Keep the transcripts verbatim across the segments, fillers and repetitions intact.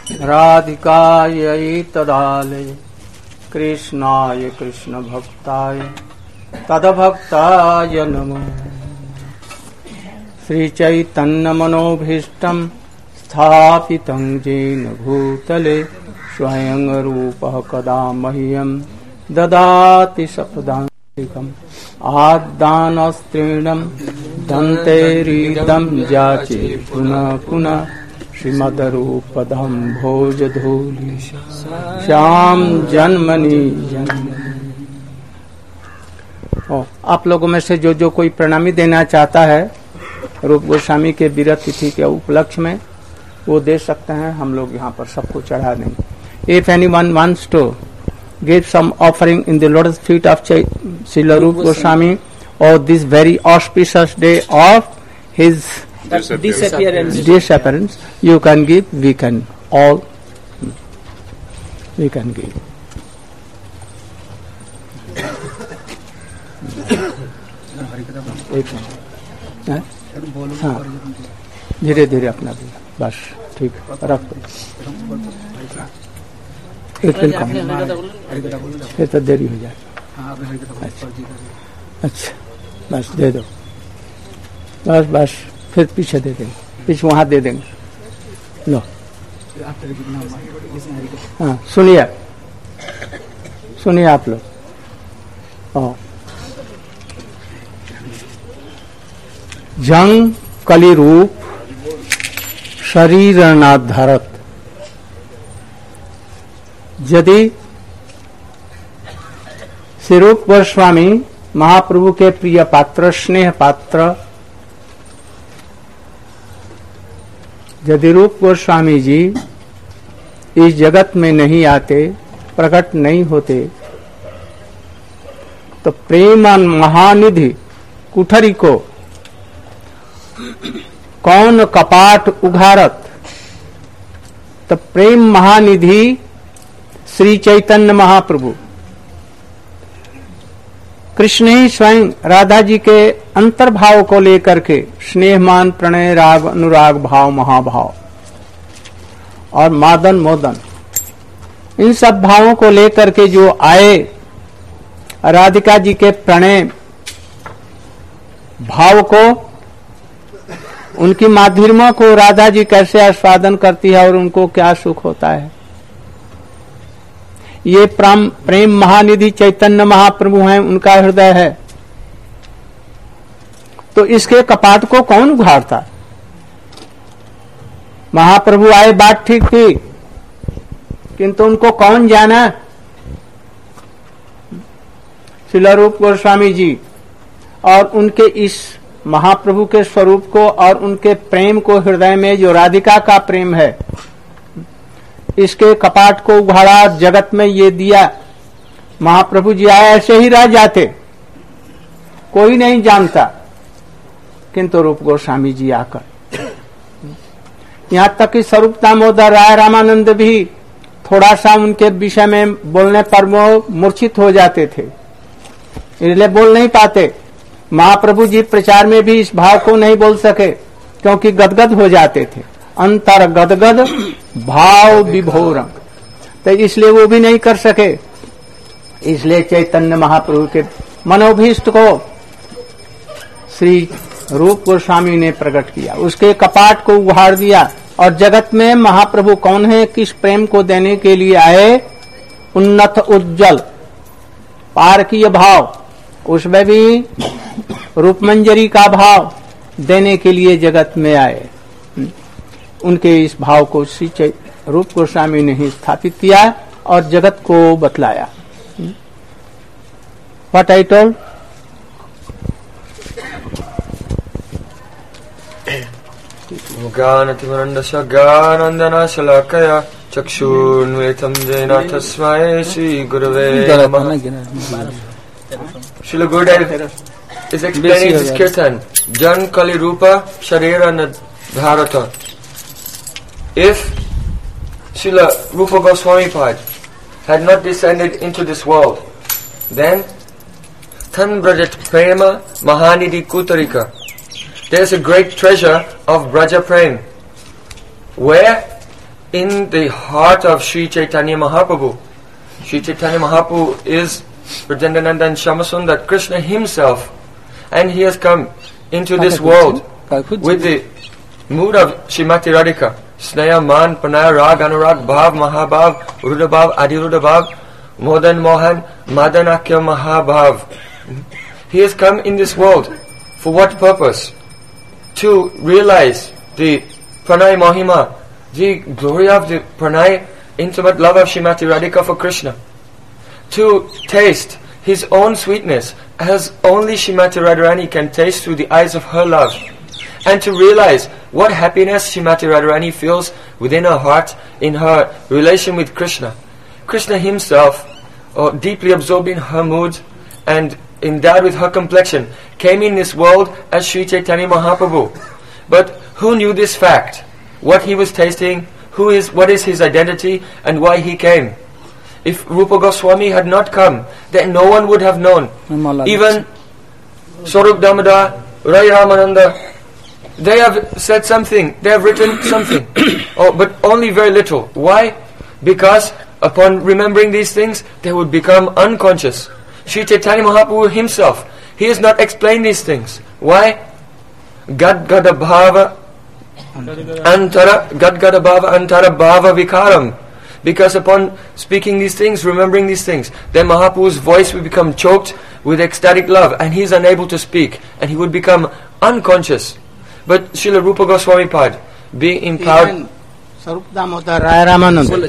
राधिकायै तदालये कृष्णाय कृष्ण भक्ताय तदभक्ताय नमो। श्री चैतन्य मनोभीष्टं स्थापितं येन भूतले स्वयं रूपः कदा मह्यं ददाति सपदान्तिकम् आदानस्त्रीणं दन्तेरिदं जाचे पुनः पुनः श्रीमद्रूपधं भोजधूलि श्याम जन्मनि जन्म। आप लोगों में से जो जो कोई प्रणामी देना चाहता है रूप गोस्वामी के विरत तिथि के उपलक्ष्य में वो दे सकते हैं। हम लोग यहाँ पर सबको चढ़ा देंगे। If any one wants to give some offering in the lotus feet of Srila Rupa Goswami और this very auspicious day of his disappearance disappearance you can give, we can all we can give. एक हाँ धीरे धीरे अपना भी बस ठीक रख दो। एक दिन कम फिर तो देरी हो जाएगी। अच्छा अच्छा बस दे दो बस बस फिर पीछे दे देंगे पीछे वहां दे देंगे। लो हाँ सुनिए सुनिए आप लोग। जंग कली रूप शरीर न धरत यदि श्री रूप गोस्वामी महाप्रभु के प्रिय पात्र स्नेह पात्र यदि रूप गोस्वामी जी इस जगत में नहीं आते प्रकट नहीं होते तो प्रेम महानिधि कुठरी को कौन कपाट उघारत। तो प्रेम महानिधि श्री चैतन्य महाप्रभु कृष्ण ही स्वयं राधा जी के अंतर्भाव को लेकर के स्नेहमान प्रणय राग अनुराग भाव महाभाव और मादन मोदन इन सब भावों को लेकर के जो आए राधिका जी के प्रणय भाव को उनकी माधुर्य को राधा जी कैसे आस्वादन करती है और उनको क्या सुख होता है। ये प्रेम प्रेम महानिधि चैतन्य महाप्रभु हैं उनका हृदय है। तो इसके कपाट को कौन उघाड़ता। महाप्रभु आए बात ठीक थी किंतु उनको कौन जाना। श्रील रूप गोस्वामी जी और उनके इस महाप्रभु के स्वरूप को और उनके प्रेम को हृदय में जो राधिका का प्रेम है इसके कपाट को उघाड़ा जगत में ये दिया। महाप्रभु जी आए ऐसे ही रह जाते कोई नहीं जानता किंतु रूप गोस्वामी जी आकर यहाँ तक कि स्वरूप दामोदर राय रामानंद भी थोड़ा सा उनके विषय में बोलने पर वो मूर्छित हो जाते थे इसलिए बोल नहीं पाते। महाप्रभु जी प्रचार में भी इस भाव को नहीं बोल सके क्योंकि गदगद हो जाते थे अंतर गदगद भाव विभोरंग तो इसलिए वो भी नहीं कर सके। इसलिए चैतन्य महाप्रभु के मनोभीष्ट को श्री रूप गोस्वामी ने प्रकट किया उसके कपाट को उघाड़ दिया और जगत में महाप्रभु कौन है किस प्रेम को देने के लिए आए। उन्नत उज्जवल पारकीय भाव उसमें भी रूपमंजरी का भाव देने के लिए जगत में आए। उनके इस भाव को श्री रूप गोस्वामी ने ही स्थापित किया और जगत को बतलाया। व्हाट आई टोल्ड गानतिमनन्दस्य गानन्दनाशलाकया चक्षुर्न्मिलितं येन तस्मै श्रीगुरवे नमः। Srila Gurudev is explaining this kirtan, Jan Kali Rupa Sharira Dharata. If Srila Rupa Goswami Pad had not descended into this world, then Tan Brajat Prema Mahanidhi Kutarika. There is a great treasure of Braja Prem. Where? in the heart of Sri Chaitanya Mahaprabhu. Sri Chaitanya Mahaprabhu is Prajandananda and Shyamasundar, Krishna himself, and he has come into this world with the mood of Srimati Radhika. Snaya, Man, Pranaya, Rag, Anurag, Bhav, Mahabhav, Rudabhav, Adirudabhav, Modan, Mohan, Madanakya, Mahabhav. He has come in this world. For what purpose? To realize the Pranay Mahima, the glory of the Pranay, intimate love of Srimati Radhika for Krishna. To taste his own sweetness as only Srimati Radharani can taste through the eyes of her love. And to realize what happiness Srimati Radharani feels within her heart in her relation with Krishna. Krishna himself, oh, deeply absorbed in her mood and endowed with her complexion, came in this world as Sri Chaitanya Mahaprabhu. But who knew this fact? What he was tasting, who is, what is his identity, and why he came? If Rupa Goswami had not come, then no one would have known. Even Swarup Damodar, Rai Ramananda, they have said something, they have written something, oh, but only very little. Why? Because upon remembering these things, they would become unconscious. Sri Chaitanya Mahaprabhu himself, he has not explained these things. Why? Gad Gada Bhava Antara Gad Gada Bhava Antara Bhava Vikaram. Because upon speaking these things, remembering these things, then Mahaprabhu's voice will become choked with ecstatic love, and he is unable to speak, and he would become unconscious. But Srila Rupa Goswami Pad, being empowered. Swarup Damodar Rai Ramananda.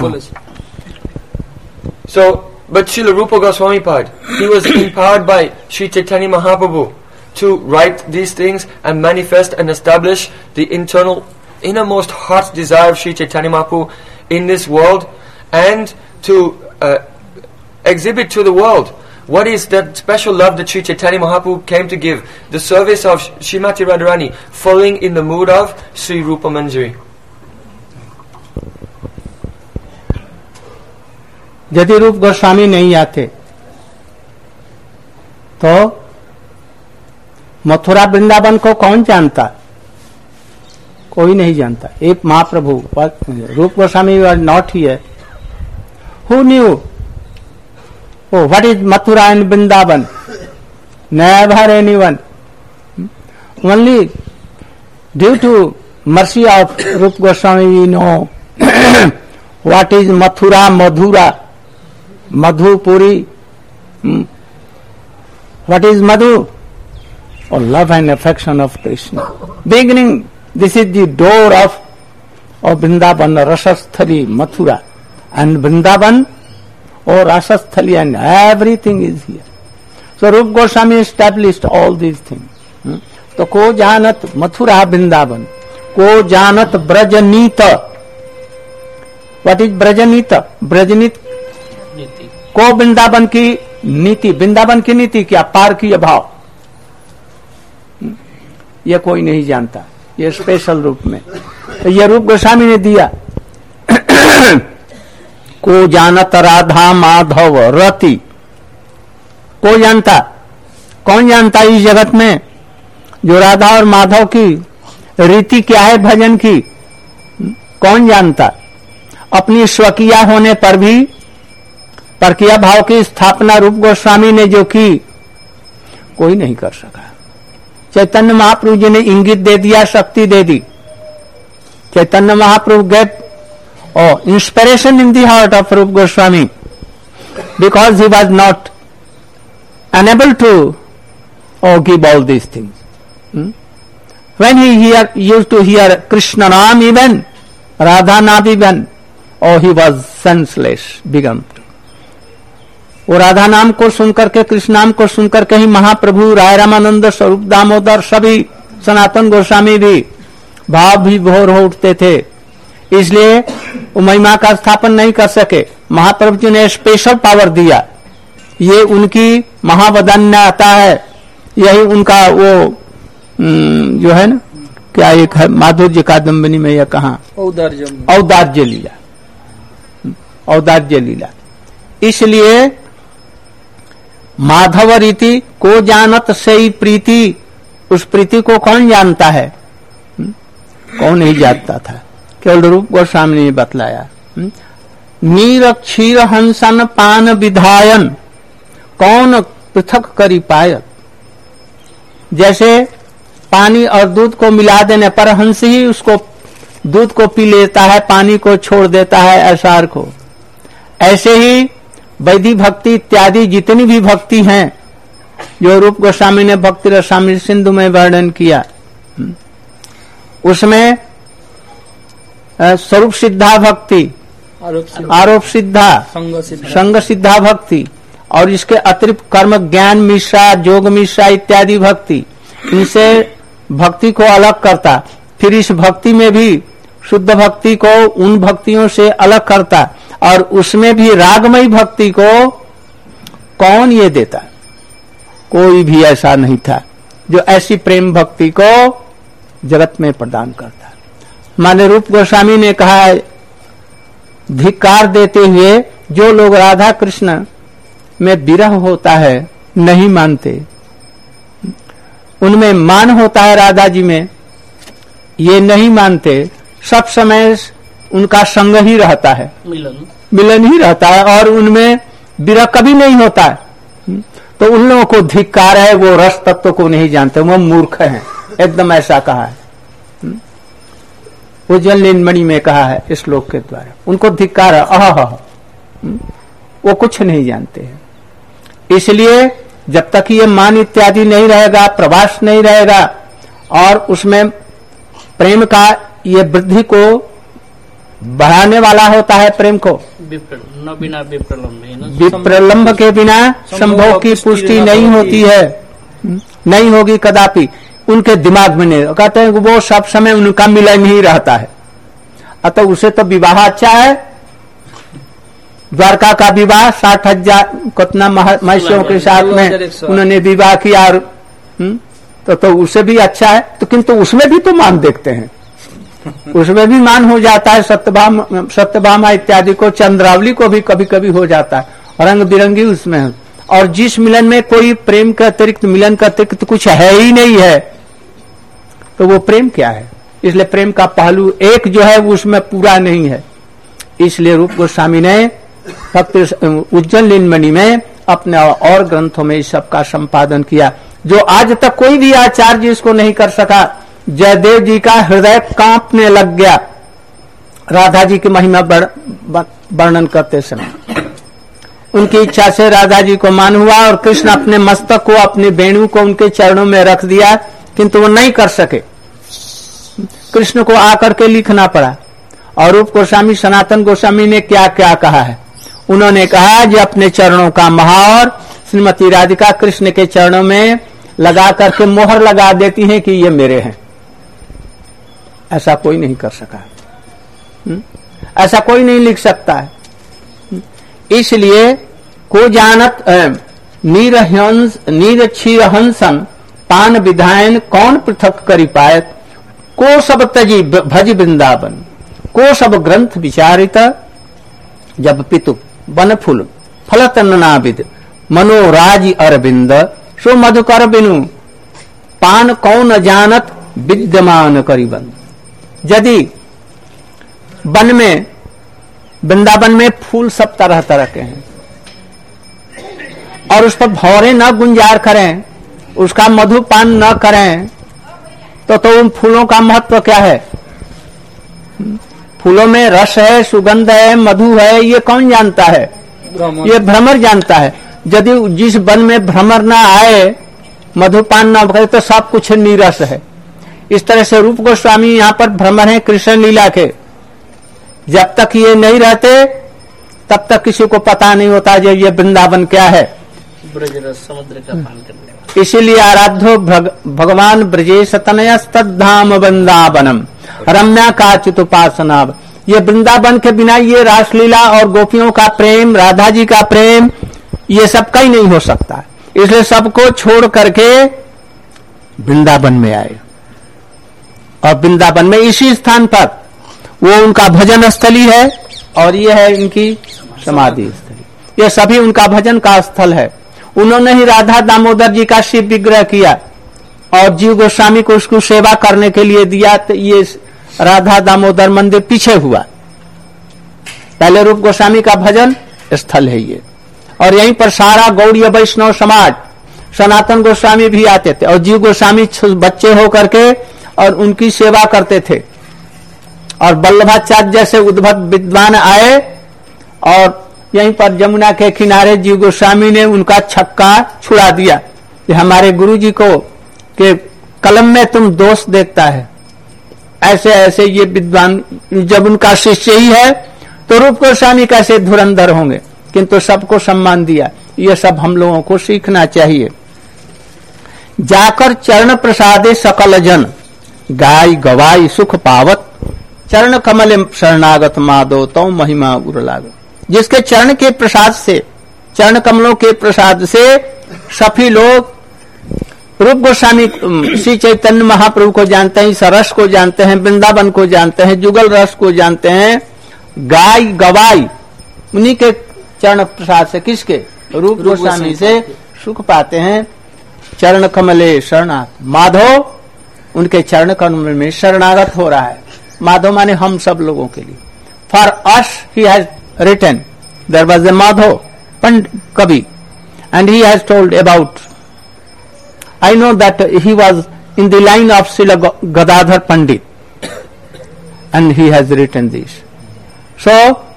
So, but Srila Rupa Goswami Pad, he was empowered by Sri Chaitanya Mahaprabhu to write these things and manifest and establish the internal, innermost heart desire of Sri Chaitanya Mahaprabhu in this world, and to uh, exhibit to the world what is that special love that Sri Chaitanya Mahaprabhu came to give, the service of Srimati Radharani, falling in the mood of Sri Rupa Manjari. यदि रूप गोस्वामी नहीं आते तो मथुरा वृंदावन को कौन जानता? कोई नहीं जानता. एक महाप्रभु रूप Goswami was not here. Who knew? Oh, what is Mathura and Vrindavan? Never anyone. Only due to mercy of Rup Goswami we know what is Mathura, Madhura, Madhupuri. Hmm? What is Madhu? Oh, love and affection of Krishna. Beginning, this is the door of, of Vrindavan, Rasasthali, Mathura. And Vrindavan, or Rasasthali, and everything is here. So Rup Goswami established all these things. Hmm? So ko janat Mathura Vrindavan, ko janat Brajanita. What is Brajanita? Brajanit को वृंदावन की नीति, वृंदावन की नीति क्या? पार की अभाव. ये कोई नहीं जानता, ये स्पेशल रूप में तो ये रूप गोस्वामी ने दिया. को जानत राधा माधव रति, को जानता? कौन जानता इस जगत में जो राधा और माधव की रीति क्या है भजन की? कौन जानता? अपनी स्वकीय होने पर भी परकीय भाव की स्थापना रूप गोस्वामी ने जो की, कोई नहीं कर सका. चैतन्य महाप्रभु जी ने इंगित दे दिया, शक्ति दे दी. Chaitanya Mahaprabhu get oh, inspiration in the heart of Rup Goswami because he was not unable to oh, give all these things. Hmm? When he hear, used to hear Krishna Naam even, Radha Naam even, oh, he was senseless, began. वो राधा नाम को सुनकर के, कृष्ण नाम को सुनकर के ही महाप्रभु, राय रामानंद, स्वरूप दामोदर, सभी सनातन गोस्वामी भी भाव भी भोर हो उठते थे. इसलिए वो महिमा का स्थापन नहीं कर सके. महाप्रभु जी ने स्पेशल पावर दिया. ये उनकी महावदान्यता है. यही उनका वो जो है ना, क्या एक है माधुर्य कादम्बिनी में, यह कहा औदार्य लीला, औदार्य लीला. इसलिए माधव रीति को जानत से ही प्रीति, उस प्रीति को कौन जानता है? कौन नहीं जानता था केवल रूप गोस्वामी ने बतलाया। नीर क्षीर हंसन पान विधायन कौन पृथक करी पायत। जैसे पानी और दूध को मिला देने पर हंस ही उसको दूध को पी लेता है, पानी को छोड़ देता है असार को, ऐसे ही वैदिक भक्ति इत्यादि जितनी भी भक्ति हैं जो रूप गोस्वामी ने भक्ति रसामृत सिंधु में वर्णन किया, उसमें स्वरूप सिद्धा भक्ति, आरोप सिद्धा, संग सिद्धा भक्ति और इसके अतिरिक्त कर्म ज्ञान मिश्रा, जोग मिश्रा इत्यादि भक्ति, इनसे भक्ति को अलग करता। फिर इस भक्ति में भी शुद्ध भक्ति को उन भक्तियों से अलग करता और उसमें भी रागमयी भक्ति को कौन ये देता? कोई भी ऐसा नहीं था जो ऐसी प्रेम भक्ति को जगत में प्रदान करता। माने रूप गोस्वामी ने कहा, धिक्कार देते हुए जो लोग राधा कृष्ण में विरह होता है नहीं मानते, उनमें मान होता है राधा जी में, ये नहीं मानते, सब समय उनका संग ही रहता है, मिलन मिलन ही रहता है और उनमें विरह कभी नहीं होता है, तो उन लोगों को धिक्कार है, वो रस तत्व को नहीं जानते, वो मूर्ख हैं, एकदम ऐसा कहा है। वो जल नीलमणि में कहा है इस श्लोक के द्वारा, उनको धिक्कार है, अह वो कुछ नहीं जानते हैं। इसलिए जब तक ये मान इत्यादि नहीं रहेगा, प्रवास नहीं रहेगा और उसमें प्रेम का ये वृद्धि को बढ़ाने वाला होता है, प्रेम को बिना विप्रलंब के बिना संभव की पुष्टि नहीं होती है, नहीं होगी कदापि। उनके दिमाग में नहीं, कहते हैं वो सब समय उनका मिलन ही रहता है, अतः उसे तो विवाह अच्छा है। द्वारका का विवाह साठ हजार कितना महर्षियों के साथ में उन्होंने विवाह किया और तो तो उसे भी अच्छा है, तो किंतु उसमें भी तो मान देखते हैं, उसमें भी मान हो जाता है। सत्यभाम सत्यभामा इत्यादि को, चंद्रावली को भी कभी कभी हो जाता है, रंग बिरंगी उसमें है। और जिस मिलन में कोई प्रेम के अतिरिक्त, मिलन का अतिरिक्त कुछ है ही नहीं है, तो वो प्रेम क्या है? इसलिए प्रेम का पहलू एक जो है वो उसमें पूरा नहीं है। इसलिए रूप गोस्वामी ने भक्ति उज्जवल नीलमणि में अपने और ग्रंथों में इस सब का संपादन किया, जो आज तक कोई भी आचार्य इसको नहीं कर सका। जयदेव जी का हृदय कांपने लग गया राधा जी की महिमा वर्णन करते समय। उनकी इच्छा से राधा जी को मान हुआ और कृष्ण अपने मस्तक को, अपने वेणु को उनके चरणों में रख दिया, किंतु वो नहीं कर सके, कृष्ण को आकर के लिखना पड़ा। और रूप गोस्वामी, सनातन गोस्वामी ने क्या क्या कहा है? उन्होंने कहा जो अपने चरणों का महावर श्रीमती राधिका कृष्ण के चरणों में लगा करके मोहर लगा देती हैं कि ये मेरे हैं। ऐसा कोई नहीं कर सका, ऐसा कोई नहीं लिख सकता है। इसलिए को जानत नीर हंस नीर क्षीर हंसन पान विधायन कौन पृथक करी पायत। को सब तजी भज वृंदावन, को सब ग्रंथ विचारित, जब पितु बन फूल फलत नाविद मनोराज अरविंद सो मधुकर बिनु पान कौन जानत विद्यमान करीबन। यदि वन में, वृंदावन में फूल सब तरह तरह के हैं और उस पर भौरे न गुंजार करें, उसका मधुपान न करें, तो तो उन फूलों का महत्व क्या है? फूलों में रस है, सुगंध है, मधु है, ये कौन जानता है? ये भ्रमर जानता है। यदि जिस वन में भ्रमर ना आए, मधुपान न करे, तो सब कुछ नीरस है। इस तरह से रूप गोस्वामी यहाँ पर भ्रमर है कृष्ण लीला के। जब तक ये नहीं रहते तब तक किसी को पता नहीं होता जो ये वृंदावन क्या है। समुद्र का पान करने, इसीलिए आराध्यो भग, भगवान ब्रजेश तनयस्तद्धाम वृंदावनम रम्या काचित उपासना। ये वृंदावन के बिना ये रासलीला और गोपियों का प्रेम, राधा जी का प्रेम, ये सब कहीं नहीं हो सकता। इसलिए सबको छोड़ करके वृंदावन में आए और वृंदावन में इसी स्थान पर वो उनका भजन स्थली है और ये है इनकी समाधि स्थली। ये सभी उनका भजन का स्थल है। उन्होंने ही राधा दामोदर जी का शिव विग्रह किया और जीव गोस्वामी को उसको सेवा करने के लिए दिया। तो ये राधा दामोदर मंदिर पीछे हुआ। पहले रूप गोस्वामी का भजन स्थल है ये, और यहीं पर सारा गौड़ीय वैष्णव समाज, सनातन गोस्वामी भी आते थे, और जीव गोस्वामी बच्चे होकर के और उनकी सेवा करते थे। और वल्लभाचार्य जैसे उद्भट विद्वान आए और यहीं पर जमुना के किनारे जीव गोस्वामी ने उनका छक्का छुड़ा दिया कि हमारे गुरु जी को के कलम में तुम दोष देखता है। ऐसे ऐसे ये विद्वान, जब उनका शिष्य ही है तो रूप गोस्वामी कैसे धुरंधर होंगे, किंतु सबको सम्मान दिया। ये सब हम लोगों को सीखना चाहिए। जाकर चरण प्रसादे सकल जन, गाय गवाई सुख पावत, चरण कमल शरणागत माधो तो महिमा उर लागत। जिसके चरण के प्रसाद से, चरण कमलों के प्रसाद से सभी लोग रूप गोस्वामी श्री चैतन्य महाप्रभु को जानते हैं, इस रस को जानते हैं, वृंदावन को जानते हैं, जुगल रस को जानते हैं। गाय गवाई उन्हीं के चरण प्रसाद से, किसके? रूप गोस्वामी से सुख पाते हैं। चरण कमले शरणागत, माधव उनके चरण कमल में शरणागत हो रहा है। माधव माने हम सब लोगों के लिए। For us he has written, there was a Madhav Pandit कवि, and he has told about, I know that he was in the line of Srila Gadadhar Pandit, and he has written this. So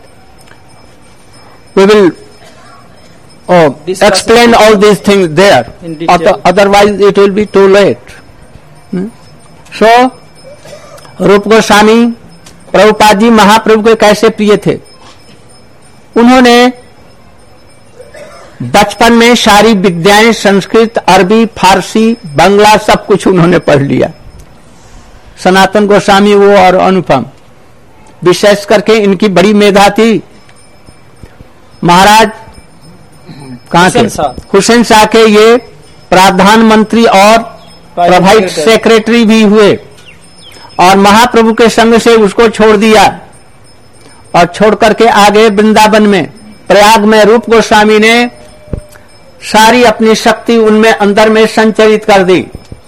we will oh, explain all these things there. Otherwise, it will be too late. Hmm? So, रूप गोस्वामी प्रभुपाद जी महाप्रभु के कैसे प्रिय थे। उन्होंने बचपन में सारी विद्याएं, संस्कृत, अरबी, फारसी, बंगला सब कुछ उन्होंने पढ़ लिया। सनातन गोस्वामी वो और अनुपम, विशेष करके इनकी बड़ी मेधा थी। महाराज कहां थे? हुसैन शाह के ये प्रधानमंत्री और प्रभारी सेक्रेटरी भी हुए, और महाप्रभु के संग से उसको छोड़ दिया और छोड़ करके आगे वृंदावन में, प्रयाग में रूप गोस्वामी ने सारी अपनी शक्ति उनमें अंदर में संचरित कर दी।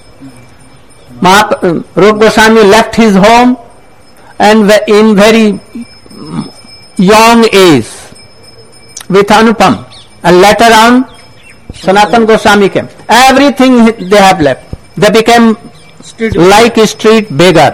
Rupa Goswami left his home and in very young age with Anupam, and later on Sanatan Goswami came. Everything they have left, they became like street beggar,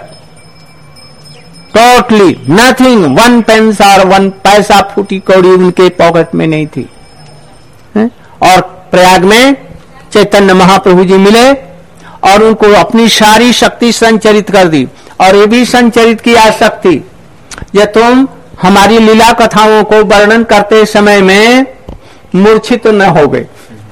totally nothing, one pence और वन पैसा फूटी कौड़ी उनके पॉकेट में नहीं थी। है? और प्रयाग में चैतन्य महाप्रभु जी मिले और उनको अपनी सारी शक्ति संचरित कर दी, और ये भी संचरित किया शक्ति, ये तुम हमारी लीला कथाओं को वर्णन करते समय में मूर्छित न हो गए।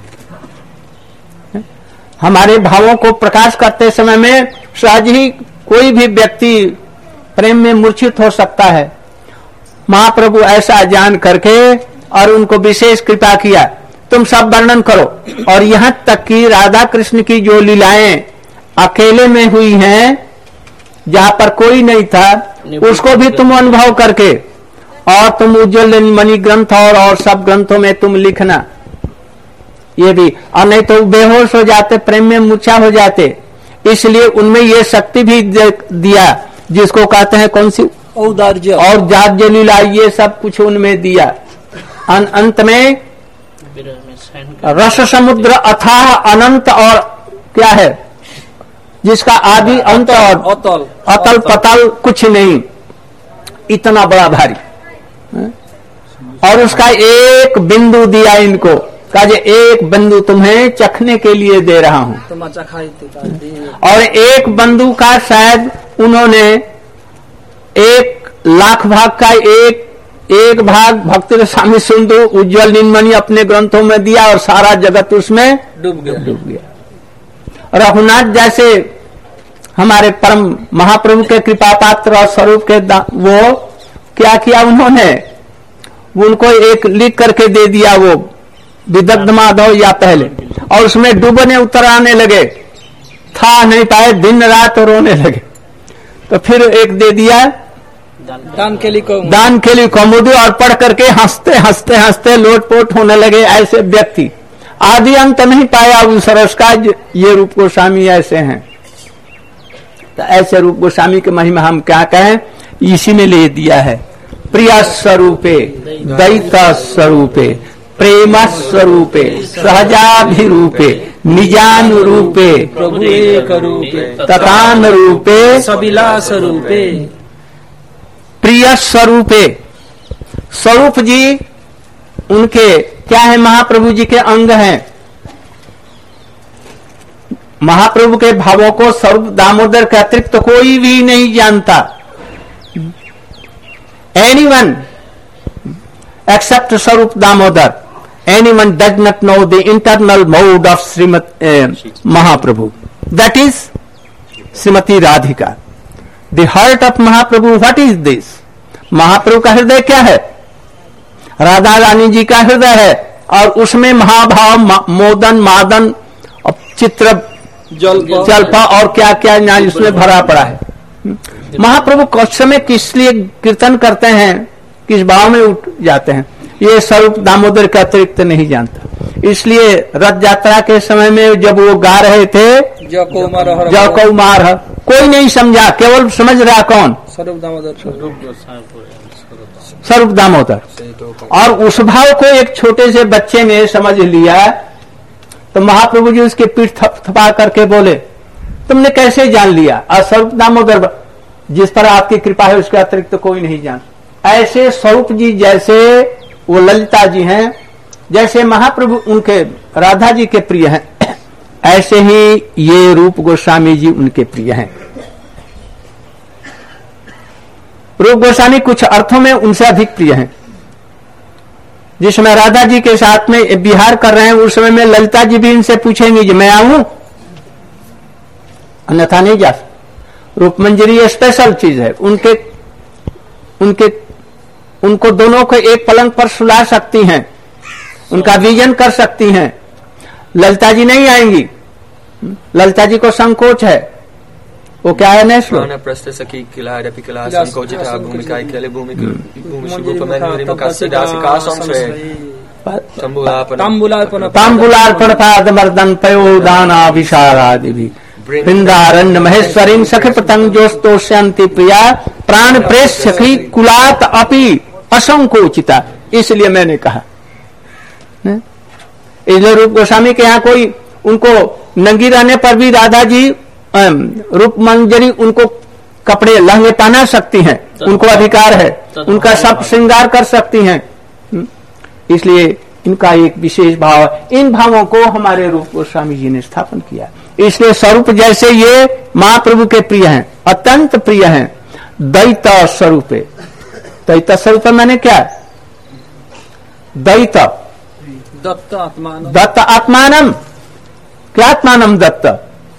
हमारे भावों को प्रकाश करते समय में सहज ही कोई भी व्यक्ति प्रेम में मूर्छित हो सकता है। महाप्रभु ऐसा जान करके और उनको विशेष कृपा किया, तुम सब वर्णन करो। और यहां तक कि राधा कृष्ण की जो लीलाएं अकेले में हुई हैं, जहां पर कोई नहीं था, उसको भी तुम अनुभव करके, और तुम उज्ज्वल मणि ग्रंथ और, और सब ग्रंथों में तुम लिखना। ये भी, और नहीं तो बेहोश हो जाते, प्रेम में मूर्छा हो जाते। इसलिए उनमें ये शक्ति भी दिया जिसको कहते हैं कौन सी औदार्य और जाज्य लीला, ये सब कुछ उनमें दिया। अन, अंत में रस समुद्र अथाह अनंत, और क्या है जिसका आदि अंत और अतल अतल पतल कुछ नहीं, इतना बड़ा भारी। और उसका एक बिंदु दिया इनको, कहा एक बिंदु तुम्हें चखने के लिए दे रहा हूं। और एक बिंदु का शायद उन्होंने एक लाख भाग का एक एक भाग भक्ति स्वामी सिंधु उज्ज्वल नीलमणि अपने ग्रंथों में दिया, और सारा जगत उसमें डूब गया डूब गया रघुनाथ जैसे हमारे परम महाप्रभु के कृपा पात्र और स्वरूप के, वो क्या किया उन्होंने, उनको एक लिख करके दे दिया, वो विदग्ध माधव या पहले, और उसमें डूबने उतर आने लगे, था नहीं पाए, दिन रात रोने लगे। तो फिर एक दे दिया दान के लिए दान के लिए कौमुदी, और पढ़ करके हंसते हंसते हंसते लोटपोट होने लगे। ऐसे व्यक्ति आदि अंत नहीं पाया उस रस का, ये रूप गोस्वामी ऐसे हैं। तो ऐसे रूप गोस्वामी के महिमा हम क्या कहें, इसी में ले दिया है। प्रिय स्वरूपे दैत स्वरूपे प्रेम स्वरूपे सहजाभिरूपे निजानुरूपे प्रभु एक रूपे तथान रूपे सविलास रूपे। प्रिय स्वरूपे, स्वरूप जी उनके क्या है, महाप्रभु जी के अंग हैं। महाप्रभु के भावों को स्वरूप दामोदर के अतिरिक्त तो कोई भी नहीं जानता। एनीवन एक्सेप्ट स्वरूप Damodar, anyone does not know the internal mode of Srimati uh, Mahaprabhu. That is Srimati Radhika. The heart of Mahaprabhu, what is this? महाप्रभु का हृदय क्या है? राधा रानी जी का हृदय है, और उसमें महाभाव मा, मोदन मादन चित्र जल्पा और क्या क्या न्याय उसमें भरा पड़ा है। महाप्रभु कौश में किस लिए कीर्तन करते हैं, किस भाव में उठ जाते हैं, ये स्वरूप दामोदर के अतिरिक्त नहीं जानता। इसलिए रथ यात्रा के समय में जब वो गा रहे थे जौ कौमार, कोई नहीं समझा, केवल समझ रहा कौन, स्वरूप दामोदर, स्वरूप दामोदर। और उस भाव को एक छोटे से बच्चे ने समझ लिया, तो महाप्रभु जी उसके पीठ थप थपा करके बोले, तुमने कैसे जान लिया? और स्वरूप दामोदर, जिस पर आपकी कृपा है उसके अतिरिक्त तो कोई नहीं जान। ऐसे स्वरूप जी जैसे वो ललिता जी हैं, जैसे महाप्रभु उनके राधा जी के प्रिय हैं, ऐसे ही ये रूप गोस्वामी जी उनके प्रिय हैं। रूप गोस्वामी कुछ अर्थों में उनसे अधिक प्रिय हैं। जिस समय राधा जी के साथ में विहार कर रहे हैं, उस समय में ललिता जी भी इनसे पूछेंगी कि मैं आऊं, अन्यथा नहीं जा। रूप मंजरी स्पेशल चीज है, उनके उनके उनको दोनों को एक पलंग पर सुला सकती हैं, उनका विजन कर सकती हैं। ललिता जी नहीं आएंगी, ललिता जी को संकोच है। वो क्या है ने प्रस्थ सखी किला रपि किला संकोचिता भूमिका केले भूमि भूमि सुगुपमनि मकसिदा सिकासं स्वे तांबुलार्पण तांबुलार्पण पादमर्दन पयोदाना विशारादि वृंदारण्य महेश्वरी सखी पतंग जोस्तोष्यंति प्रिया प्राण प्रेस सखी कुलात अपि असंकोचिता। इसलिए मैंने कहा, इसलिए रूप गोस्वामी के यहाँ कोई उनको नंगी रहने पर भी राधा जी रूप मंजरी उनको कपड़े लहंगे पहना सकती हैं, उनको अधिकार है, उनका सब श्रृंगार कर सकती हैं। इसलिए इनका एक विशेष भाव, इन भावों को हमारे रूप गोस्वामी जी ने स्थापन किया। इसलिए स्वरूप जैसे ये महाप्रभु के प्रिय हैं, अत्यंत प्रिय हैं। दैत स्वरूप, दैत स्वरूप मैंने क्या, दैत दत्त आत्मान, दत्त आत्मानम, क्या आत्मानम दत्त,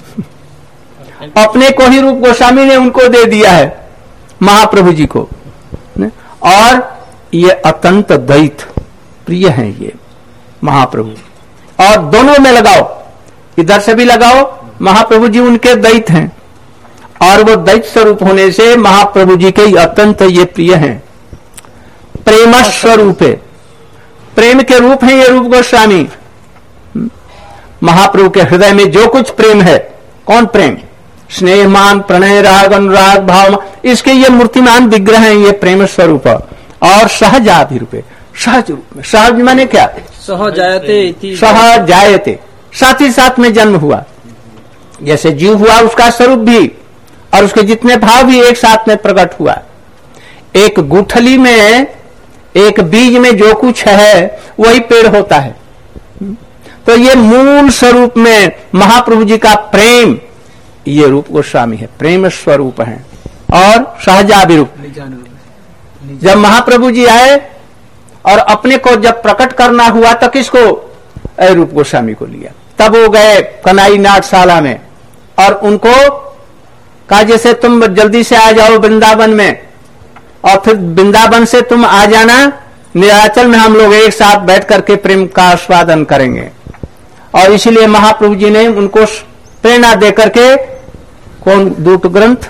अपने को ही रूप गोस्वामी ने उनको दे दिया है, महाप्रभु जी को। और ये अत्यंत दैत प्रिय हैं ये महाप्रभु। और दोनों में लगाओ, इधर से भी लगाओ, महाप्रभु जी उनके दैत हैं, और वो दैत स्वरूप होने से महाप्रभु जी के अत्यंत ये प्रिय हैं। प्रेम स्वरूप है, प्रेम के रूप है ये रूप गोस्वामी। महाप्रभु के हृदय में जो कुछ प्रेम है, कौन प्रेम, स्नेहमान प्रणय राग अनुराग भाव, इसके ये मूर्तिमान विग्रह हैं, ये प्रेम स्वरूप। और सहजाभिरूपे, सहज रूप में, सहज माने क्या, सह जायते, सह जायते, साथ ही साथ में जन्म हुआ। जैसे जीव हुआ उसका स्वरूप भी, और उसके जितने भाव भी एक साथ में प्रकट हुआ। एक गुठली में, एक बीज में जो कुछ है वही पेड़ होता है। तो ये मूल स्वरूप में महाप्रभु जी का प्रेम, ये रूप गोस्वामी है, प्रेम स्वरूप है। और सहजाभिरूप, जब महाप्रभु जी आए और अपने को जब प्रकट करना हुआ तो किसको, रूप गोस्वामी को लिया। तब वो गए कनाई नाटशाला में और उनको कहा जैसे तुम जल्दी से आ जाओ वृंदावन में, और फिर वृंदावन से तुम आ जाना नीलाचल में, हम लोग एक साथ बैठ करके प्रेम का आस्वादन करेंगे। और इसीलिए महाप्रभु जी ने उनको प्रेरणा दे करके, कौन दूत ग्रंथ,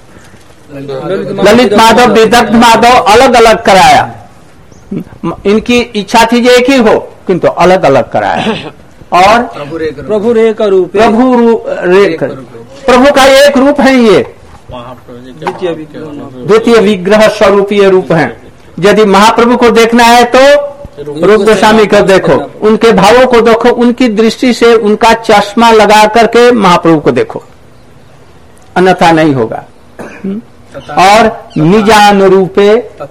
ललित माधव विदग्ध माधव अलग अलग कराया। इनकी इच्छा थी जो एक ही हो, किंतु अलग अलग कराया। और प्रभु रे प्रभु रे का रूप, प्रभु रे प्रभु का एक रूप है ये, द्वितीय विग्रह स्वरूपीय रूप है। यदि महाप्रभु को देखना है तो रूप गोस्वामी को देखो, उनके भावों को देखो, उनकी दृष्टि से उनका चश्मा लगा करके महाप्रभु को देखो, अन्यथा नहीं होगा। और निजानुरूपे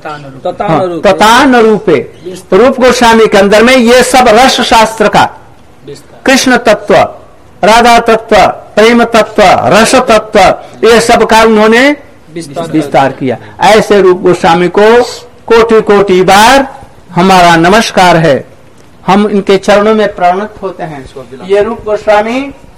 तथानुरूपे रूप गोस्वामी के अंदर में ये सब रस शास्त्र का कृष्ण तत्व, राधा तत्व, प्रेम तत्व, रस तत्व, ये सब का उन्होंने विस्तार किया। ऐसे रूप गोस्वामी को कोटि कोटि बार हमारा नमस्कार है। हम इनके चरणों में प्रणत होते हैं। ये रूप गोस्वामी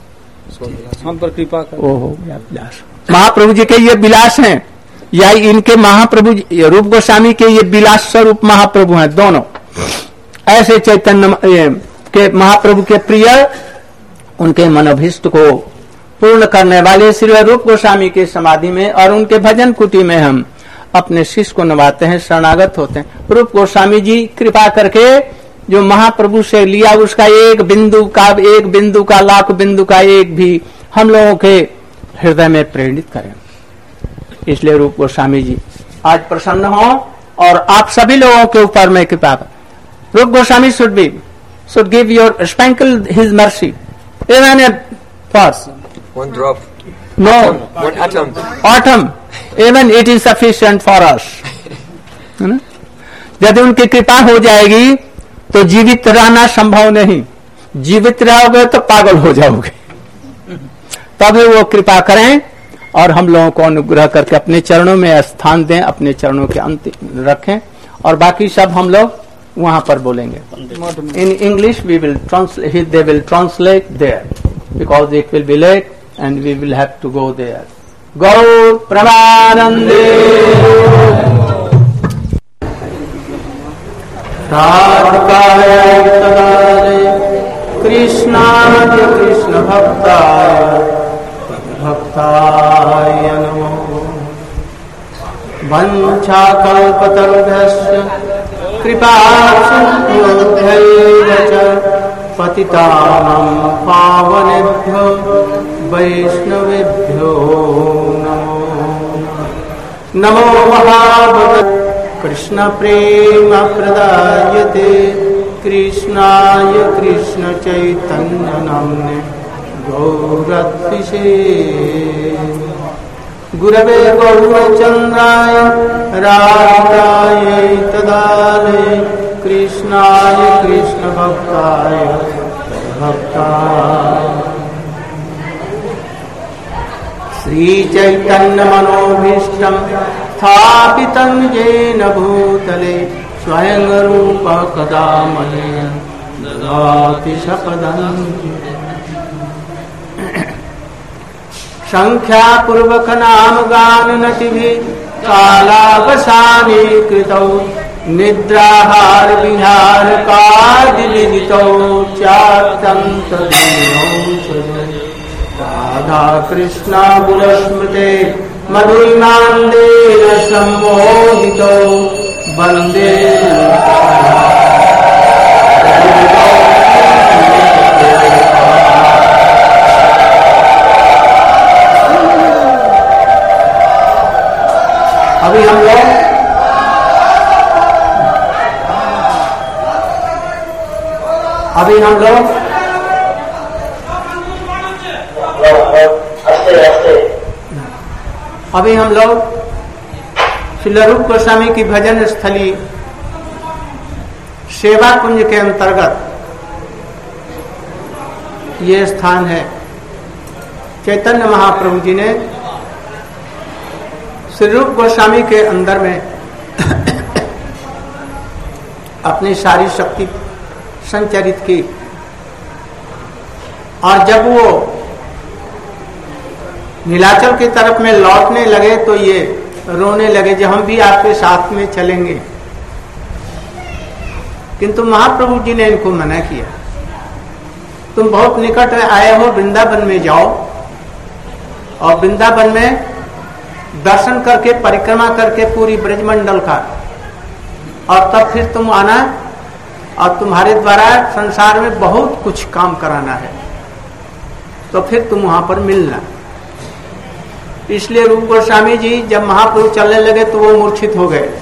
हम पर कृपा करें। ओहो महाप्रभु जी के ये विलास हैं, या इनके महाप्रभु रूप गोस्वामी के ये विलास स्वरूप महाप्रभु हैं दोनों। ऐसे चैतन्य के महाप्रभु के प्रिय, उनके मनोभिष्ट को पूर्ण करने वाले श्री रूप गोस्वामी के समाधि में और उनके भजन कुटी में हम अपने शिष्य को नवाते हैं, शरणागत होते हैं। रूप गोस्वामी जी कृपा करके जो महाप्रभु से लिया उसका एक बिंदु का एक बिंदु का लाख बिंदु का एक भी हम लोगों के हृदय में प्रेरित करें। इसलिए रूप गोस्वामी जी आज प्रसन्न हो और आप सभी लोगों के ऊपर में कृपा। Rupa Goswami should be should give your sprinkle his mercy even a first one drop, no one atom, atom, even it is sufficient for us. है ना? यदि उनकी कृपा हो जाएगी तो जीवित रहना संभव नहीं, जीवित रहोगे तो पागल हो जाओगे। तभी वो कृपा करें और हम लोगों को अनुग्रह करके अपने चरणों में स्थान दें, अपने चरणों के अंत रखें। और बाकी सब हम लोग वहां पर बोलेंगे। In English we will translate, they will translate there because it will be late and we will have to go there. गौर प्रमानंदे कृष्णाय कृष्ण भक्ताय भक्ताय नमो। वंशाकल्पतरुभ्यश्च कृपा सिन्धुभ्यैव च पतितानां पावनेभ्यो वैष्णवेभ्यो नमो नमो। महाभगवते कृष्ण प्रेम प्रदायते कृष्णाय कृष्ण चैतन्य नाम्ने गौरतिशे गुरवे गौरचन्द्राय राधाय तदालये कृष्णाय कृष्ण भक्ताय भक्ताय। श्री चैतन्य मनोभीष्टं स्थापितं येन भूतले स्वयं रूप कदा मह्यं ददाति शपथं। संख्या पूर्वक नाम गान नटिभि कालावसाने कृतौ निद्राहार विहार कादि विदितौ चात्यंत दीनौ राधा कृष्णा गुणस्मृते मधुरिमान्देन सम्मोहितौ वन्दे। अभी हम लोग अभी हम लोग अभी हम लोग श्री रूप गोस्वामी की भजन स्थली सेवा कुंज के अंतर्गत ये स्थान है। चैतन्य महाप्रभु जी ने श्री रूप गोस्वामी के अंदर में अपनी सारी शक्ति संचरित की और जब वो नीलाचल की तरफ में लौटने लगे तो ये रोने लगे जब हम भी आपके साथ में चलेंगे। किंतु महाप्रभु जी ने इनको मना किया, तुम बहुत निकट आए हो, वृंदावन में जाओ और वृंदावन में दर्शन करके परिक्रमा करके पूरी ब्रजमंडल का, और तब फिर तुम आना और तुम्हारे द्वारा संसार में बहुत कुछ काम कराना है, तो फिर तुम वहां पर मिलना। इसलिए रूप गोस्वामी जी जब महाप्रभु चलने लगे तो वो मूर्छित हो गए।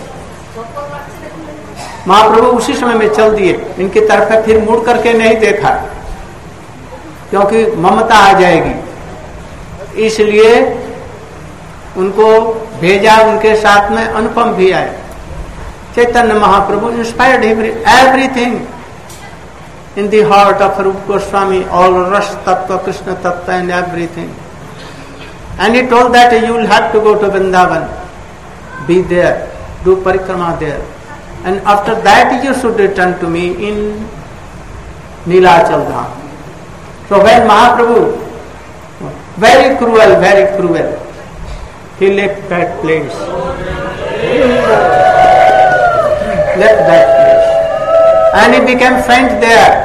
महाप्रभु उसी समय में चल दिए, इनकी तरफ फिर मुड़ करके नहीं देखा, क्योंकि ममता आ जाएगी। इसलिए उनको भेजा, उनके साथ में अनुपम भी आए। Chaitanya Mahaprabhu inspired everything in the heart of Rupa Goswami, all Rasa Tattva, Krishna Tattva and everything. And he told that you will have to go to Vrindavan, be there, do parikrama there. And after that you should return to me in Nilachal Dham. So when Mahaprabhu, very cruel, very cruel, he left that place. Left that place. And he became faint there.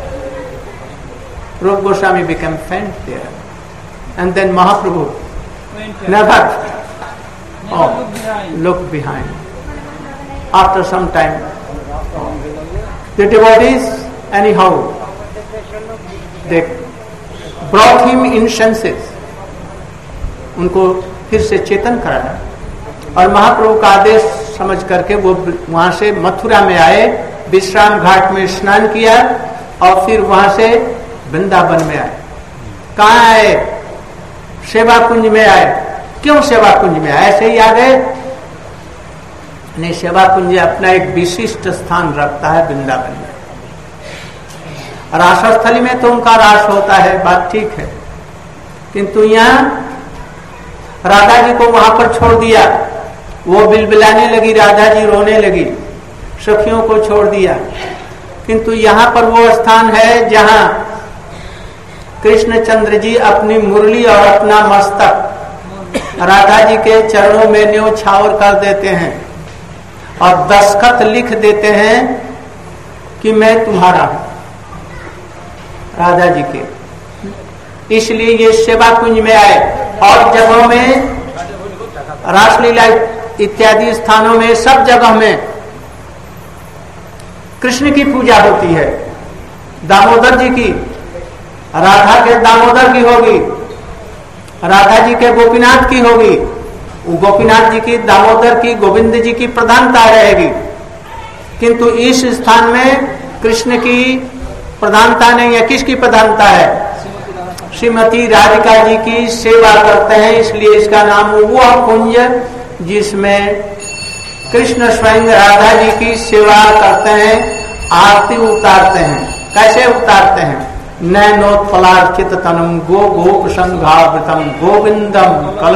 Rupa Goswami became faint there. And then Mahaprabhu never oh, looked behind. After some time, the devotees, anyhow, they brought him in senses. उनको फिर से चेतन कराया और महाप्रभु का आदेश समझ करके वो वहां से मथुरा में आए, विश्राम घाट में स्नान किया और फिर वहां से वृंदावन में आए। कहाँ आए? सेवा कुंज में आए। क्यों सेवा कुंज में आए? ऐसे ही आ गए? नहीं, सेवा कुंज अपना एक विशिष्ट स्थान रखता है वृंदावन में। रासस्थली में तो उनका रास होता है, बात ठीक है, किंतु यहाँ राधा जी को वहां पर छोड़ दिया। वो बिलबिलाने लगी, राधा जी रोने लगी, सखियों को छोड़ दिया। किंतु यहाँ पर वो स्थान है जहाँ कृष्णचंद्र जी अपनी मुरली और अपना मस्तक राधा जी के चरणों में न्योछावर कर देते हैं और दस्तखत लिख देते हैं कि मैं तुम्हारा हूं, राधा जी के। इसलिए ये सेवा कुंज में आए और जगहों में, रासलीला इत्यादि स्थानों में, सब जगह में कृष्ण की पूजा होती है। दामोदर जी की, राधा के दामोदर की होगी, राधा जी के गोपीनाथ की होगी, गोपीनाथ जी की, दामोदर की, गोविंद जी की प्रधानता रहेगी। किंतु इस स्थान में कृष्ण की प्रधानता नहीं है। किसकी प्रधानता है? श्रीमती राधिका जी की सेवा करते हैं, इसलिए इसका नाम वह कुंज जिसमें कृष्ण स्वयं राधा जी की सेवा करते हैं, आरती उतारते हैं। कैसे उतारते हैं? नैनोत्पलार्चित तनम गो गोप संघावृतम गोविंदम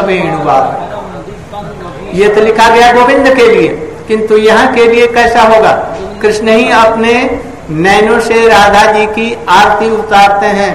कलवेणुवाद। ये तो लिखा गया गोविंद के लिए, किंतु यहाँ के लिए कैसा होगा? कृष्ण ही अपने नैनों से राधा जी की आरती उतारते हैं।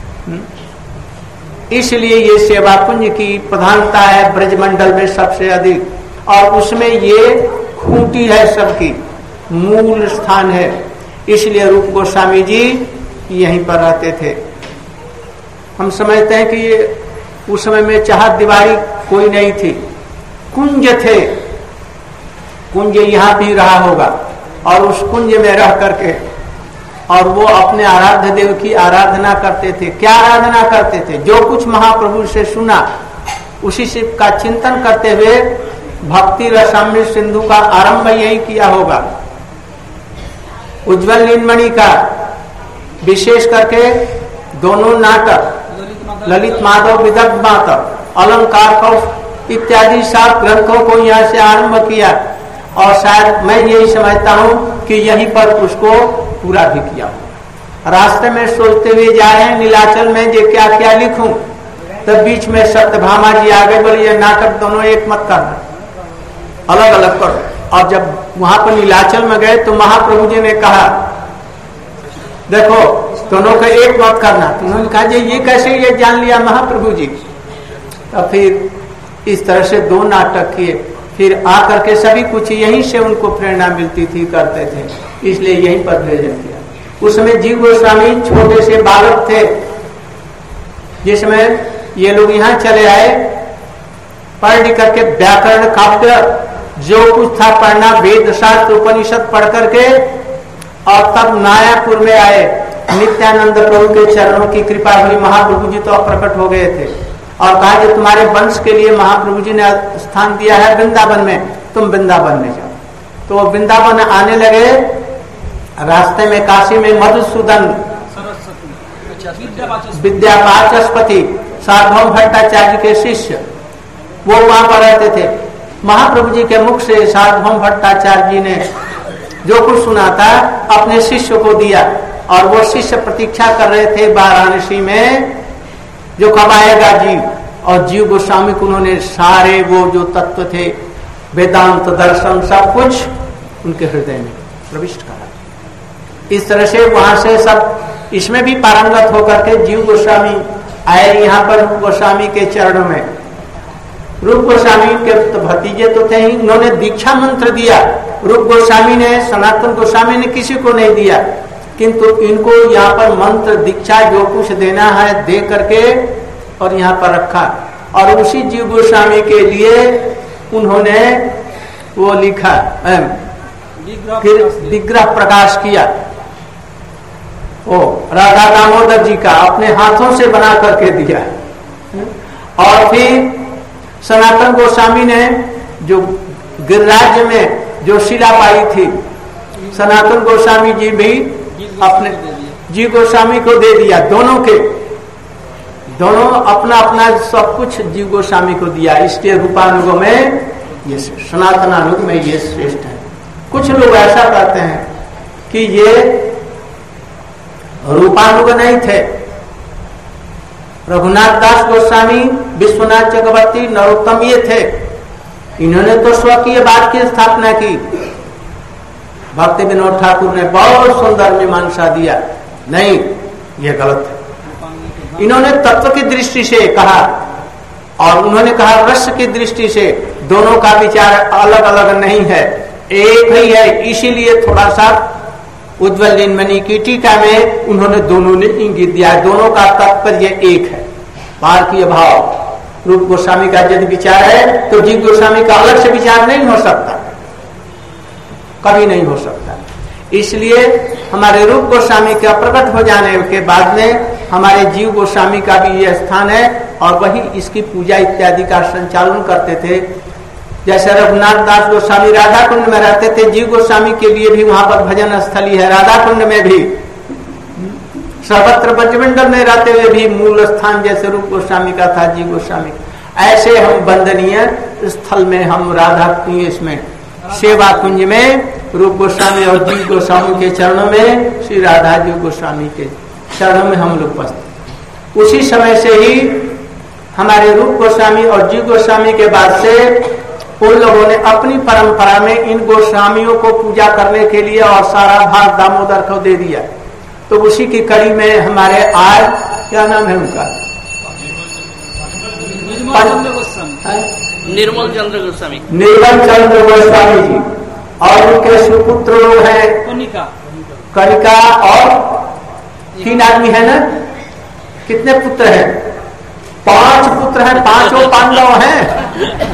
इसलिए ये सेवा कुंज की प्रधानता है ब्रजमंडल में सबसे अधिक, और उसमें ये खूंटी है, सबकी मूल स्थान है। इसलिए रूप गोस्वामी जी यहीं पर रहते थे। हम समझते हैं कि ये उस समय में चाहत दीवारी कोई नहीं थी, कुंज थे। कुंज यहाँ भी रहा होगा और उस कुंज में रह करके और वो अपने आराध्य देव की आराधना करते थे। क्या आराधना करते थे? जो कुछ महाप्रभु से सुना उसी से का चिंतन करते हुए भक्ति रसामृत सिंधु का आरंभ यही किया होगा। उज्जवल नीलमणि का विशेष करके दोनों नाटक, ललित माधव विदग्ध माधव, अलंकार कौश इत्यादि सब ग्रंथों को यहाँ से आरंभ किया और शायद मैं यही समझता हूँ कि यहीं पर उसको पूरा भी किया। रास्ते में सोचते हुए जा रहे हैं नीलाचल में जे क्या क्या लिखूं, तब बीच में सत्यभामा जी आगे बोले ये नाटक दोनों एक मत करना, अलग अलग करो। और जब वहां पर नीलाचल में गए तो महाप्रभु जी ने कहा देखो दोनों का एक मत करना। तो उन्होंने कहा जी ये कैसे ये जान लिया महाप्रभु जी? तब फिर इस तरह से दो नाटक किए, फिर आकर के सभी कुछ यहीं से उनको प्रेरणा मिलती थी, करते थे, इसलिए यहीं पर भेजा किया। उस समय जीव गोस्वामी छोटे से बालक थे, जिसमें ये लोग यहाँ चले आए, पढ़ लिख करके व्याकरण काव्य जो कुछ था पढ़ना, वेद शास्त्र उपनिषद पढ़ करके, और तब मायापुर में आए। नित्यानंद प्रभु के चरणों की कृपा हुई, महाप्रभु जी तो प्रकट हो गए थे। और कहा कि तुम्हारे वंश के लिए महाप्रभु जी ने स्थान दिया है वृंदावन में, तुम वृंदावन में जाओ। तो वो वृंदावन आने लगे। रास्ते में काशी में मधुसूदन विद्यावाचस्पति सार्वभौम भट्टाचार्य के शिष्य वो वहां पर रहते थे। महाप्रभु जी के मुख से सार्वभौम भट्टाचार्य जी ने जो कुछ सुना था अपने शिष्य को दिया, और वो शिष्य प्रतीक्षा कर रहे थे वाराणसी में जो कब आएगा जीव। और जीव गोस्वामी को उन्होंने सारे वो जो तत्व थे वेदांत दर्शन सब कुछ उनके हृदय में प्रविष्ट करा। इस तरह से वहां से सब इसमें भी पारंगत होकर के जीव गोस्वामी आए यहाँ पर रूप गोस्वामी के चरणों में। रूप गोस्वामी के तो भतीजे तो थे ही, उन्होंने दीक्षा मंत्र दिया। रूप गोस्वामी ने, सनातन गोस्वामी ने किसी को नहीं दिया, किंतु इनको यहाँ पर मंत्र दीक्षा जो कुछ देना है दे करके और यहाँ पर रखा। और उसी जीव गोस्वामी के लिए उन्होंने वो लिखा, फिर विग्रह प्रकाश किया ओ राधा दामोदर जी का, अपने हाथों से बना करके दिया। और फिर सनातन गोस्वामी ने जो गिरिराज में जो शिला पाई थी, सनातन गोस्वामी जी भी अपने जीव गोस्वामी को दे दिया। दोनों के दोनों अपना अपना सब कुछ जीव गोस्वामी को दिया। इसके रूपानुगों में ये सनातनानुग में ये श्रेष्ठ है। कुछ लोग ऐसा कहते हैं कि ये रूपानुग नहीं थे। रघुनाथ दास गोस्वामी, विश्वनाथ चक्रवर्ती, नरोत्तम ये थे। इन्होंने तो स्वकीय बात की स्थापना की। भक्ति विनोद ठाकुर ने बहुत सुंदर मीमांसा दिया, नहीं ये गलत है। इन्होंने तत्व की दृष्टि से कहा और उन्होंने कहा रस की दृष्टि से। दोनों का विचार अलग अलग नहीं है, एक ही है। इसीलिए थोड़ा सा उज्ज्वल नीलमणि की टीका में उन्होंने दोनों ने इंगित दिया, दोनों का तात्पर्य एक है। भारतीय भाव रूप गोस्वामी का यदि विचार है तो जीव गोस्वामी का अलग से विचार नहीं हो सकता, कभी नहीं हो सकता। इसलिए हमारे रूप गोस्वामी का प्रकट हो जाने के बाद में हमारे जीव गोस्वामी का भी यह स्थान है और वही इसकी पूजा इत्यादि का संचालन करते थे। जैसे रघुनाथ दास गोस्वामी राधा कुंड में रहते थे, जीव गोस्वामी के लिए भी वहां पर भजन स्थली है। राधा कुंड में भी, सर्वत्र ब्रजमंडल में रहते हुए भी मूल स्थान जैसे रूप गोस्वामी का था, जीव गोस्वामी। ऐसे हम वंदनीय स्थल में हम राधा इसमें सेवा कुंज में रूप गोस्वामी और जीव गोस्वामी के चरणों में श्री राधा जीव गोस्वामी के चरणों में हम लोग उपस्थित। उसी समय से ही हमारे रूप गोस्वामी और जीव गोस्वामी के बाद से उन लोगों ने अपनी परंपरा में इन गोस्वामियों को पूजा करने के लिए और सारा भाग दामोदर को दे दिया। तो उसी की कड़ी में हमारे आज क्या नाम है उनका, निर्मल चंद्र गोस्वामी, निर्मल चंद्र गोस्वामी जी, और उनके सुपुत्र लोग हैं कनिका कनिका और तीन आदमी है ना। कितने पुत्र हैं? पांच पुत्र हैं, पांचों पांडव हैं।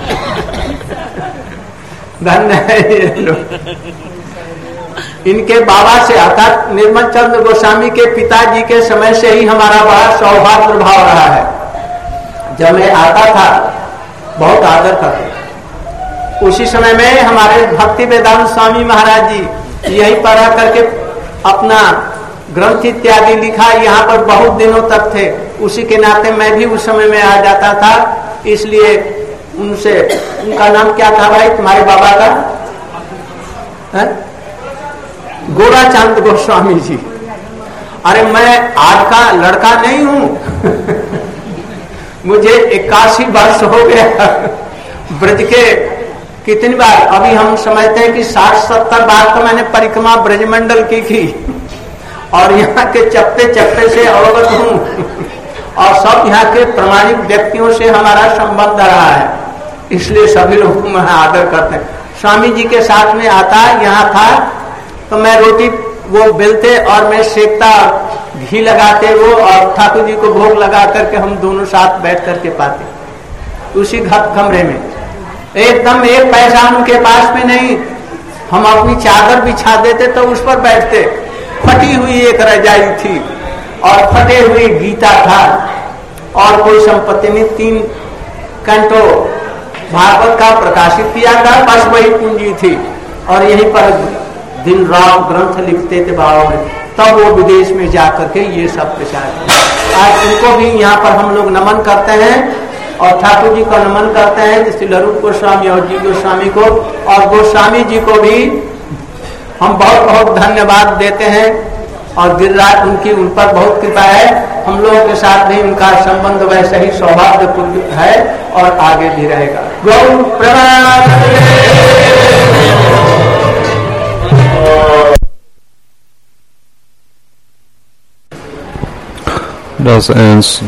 धन्य है ये लोग। इनके बाबा से अर्थात निर्मल चंद्र गोस्वामी के पिताजी के समय से ही हमारा बड़ा सौभाग्य भाव रहा है। जब मैं आता था बहुत आदर करते। उसी समय में हमारे भक्ति वेदांत स्वामी महाराज जी यही पढ़ा करके अपना ग्रंथ इत्यादि लिखा, यहाँ पर बहुत दिनों तक थे। उसी के नाते मैं भी उस समय में आ जाता था। इसलिए उनसे, उनका नाम क्या था भाई तुम्हारे बाबा का? है? गोरा चांद गोस्वामी जी। अरे मैं आज का लड़का नहीं हूं। मुझे इक्यासी वर्ष हो गया। ब्रज के कितनी बार, अभी हम समझते हैं कि साठ सत्तर बार तो मैंने परिक्रमा ब्रजमंडल की थी और यहाँ के चप्पे चप्पे से अवगत हूँ और सब यहाँ के प्रमाणिक व्यक्तियों से हमारा संबंध रहा है। इसलिए सभी लोग मैं आदर करते हैं। स्वामी जी के साथ में आता यहाँ था तो मैं रोटी वो बेलते और मैं सेकता, घी लगाते वो और ठाकुर जी को भोग लगा करके हम दोनों साथ बैठ करके पाते उसी घर कमरे में। एकदम एक पैसा उनके पास में नहीं, हम अपनी चादर बिछा देते तो उस पर बैठते। फटी हुई एक रजाई थी और फटे हुए गीता था और कोई संपत्ति में तीन कंटो भागवत का प्रकाशित किया था, बस वही पूंजी थी और यहीं पर दिन रात ग्रंथ लिखते थे बाबा में। तब वो विदेश में जाकर के ये सब प्रचार किया। आज उनको भी यहाँ पर हम लोग नमन करते हैं और ठाकुर जी को नमन करते हैं, श्री रूप गोस्वामी और जी गोस्वामी को, और गोस्वामी जी को भी हम बहुत बहुत धन्यवाद देते हैं और दिन रात उनकी उन पर बहुत कृपा है। हम लोगों के साथ भी उनका संबंध वैसे ही सौहार्दपूर्ण है और आगे भी रहेगा। गौ प्रणाम। Thus ends